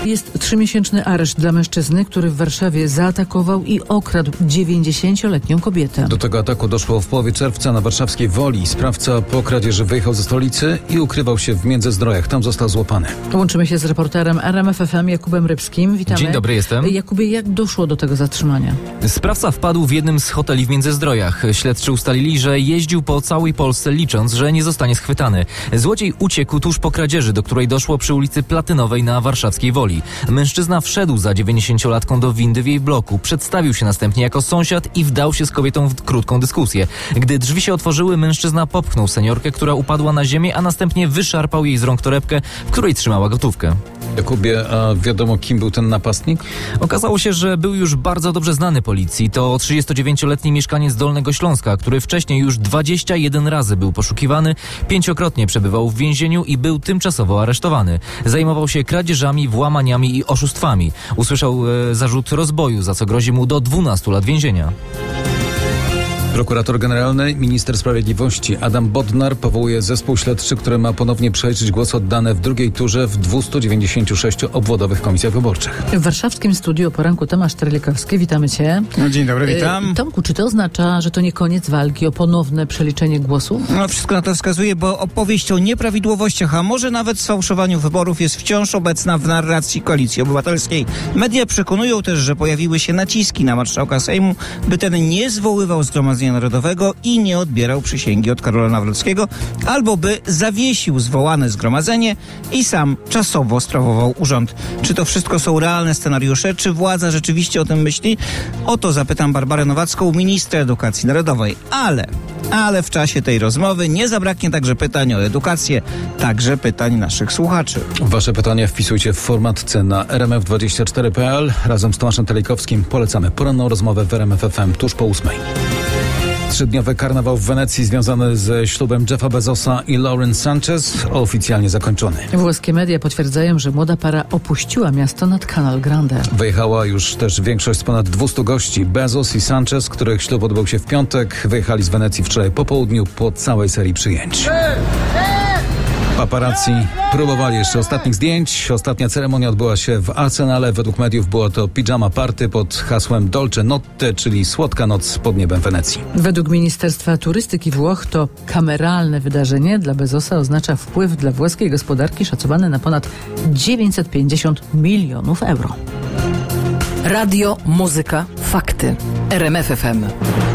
Jest 3-miesięczny areszt dla mężczyzny, który w Warszawie zaatakował i okradł 90-letnią kobietę. Do tego ataku doszło w połowie czerwca na warszawskiej Woli. Sprawca po kradzieży wyjechał ze stolicy i ukrywał się w Międzyzdrojach. Tam został złapany. Łączymy się z reporterem RMF FM Jakubem Rybskim. Witamy. Dzień dobry, jestem. Jakubie, jak doszło do tego zatrzymania? Sprawca wpadł w jednym z hoteli w Międzyzdrojach. Śledczy ustalili, że jeździł po całej Polsce, licząc, że nie zostanie schwytany. Złodziej uciekł tuż po kradzieży, do której doszło przy ulicy Platynowej na warszawskiej Woli. Mężczyzna wszedł za 90-latką do windy w jej bloku. Przedstawił się następnie jako sąsiad i wdał się z kobietą w krótką dyskusję. Gdy drzwi się otworzyły, mężczyzna popchnął seniorkę, która upadła na ziemię, a następnie wyszarpał jej z rąk torebkę, w której trzymała gotówkę. Jakubie, a wiadomo, kim był ten napastnik? Okazało się, że był już bardzo dobrze znany policji. To 39-letni mieszkaniec Dolnego Śląska, który wcześniej już 21 razy był poszukiwany, 5-krotnie przebywał w więzieniu i był tymczasowo aresztowany. Zajmował się kradzieżami, włamaniami i oszustwami. Usłyszał zarzut rozboju, za co grozi mu do 12 lat więzienia. Prokurator generalny, minister sprawiedliwości Adam Bodnar powołuje zespół śledczy, który ma ponownie przeliczyć głosy oddane w drugiej turze w 296 obwodowych komisjach wyborczych. W warszawskim studiu o poranku Tomasz Terlikowski. Witamy Cię. No, dzień dobry, witam. Tomku, czy to oznacza, że to nie koniec walki o ponowne przeliczenie głosów? No, wszystko na to wskazuje, bo opowieść o nieprawidłowościach, a może nawet sfałszowaniu wyborów jest wciąż obecna w narracji Koalicji Obywatelskiej. Media przekonują też, że pojawiły się naciski na marszałka Sejmu, by ten nie zwoływał Zgromadzenia Narodowego i nie odbierał przysięgi od Karola Nawrockiego, albo by zawiesił zwołane zgromadzenie i sam czasowo sprawował urząd. Czy to wszystko są realne scenariusze? Czy władza rzeczywiście o tym myśli? O to zapytam Barbarę Nowacką, ministra edukacji narodowej. Ale w czasie tej rozmowy nie zabraknie także pytań o edukację, także pytań naszych słuchaczy. Wasze pytania wpisujcie w formatce na rmf24.pl. Razem z Tomaszem Terlikowskim polecamy poranną rozmowę w RMF FM tuż po 8. 3-dniowy karnawał w Wenecji związany ze ślubem Jeffa Bezosa i Lauren Sanchez oficjalnie zakończony. Włoskie media potwierdzają, że młoda para opuściła miasto nad Canal Grande. Wyjechała już też większość z ponad 200 gości. Bezos i Sanchez, których ślub odbył się w piątek, wyjechali z Wenecji wczoraj po południu po całej serii przyjęć. Paparazzi próbowali jeszcze ostatnich zdjęć. Ostatnia ceremonia odbyła się w Arsenale. Według mediów było to pijama party pod hasłem Dolce Notte, czyli słodka noc pod niebem Wenecji. Według Ministerstwa Turystyki Włoch to kameralne wydarzenie dla Bezosa oznacza wpływ dla włoskiej gospodarki szacowany na ponad 950 milionów euro. Radio, muzyka, fakty. RMF FM.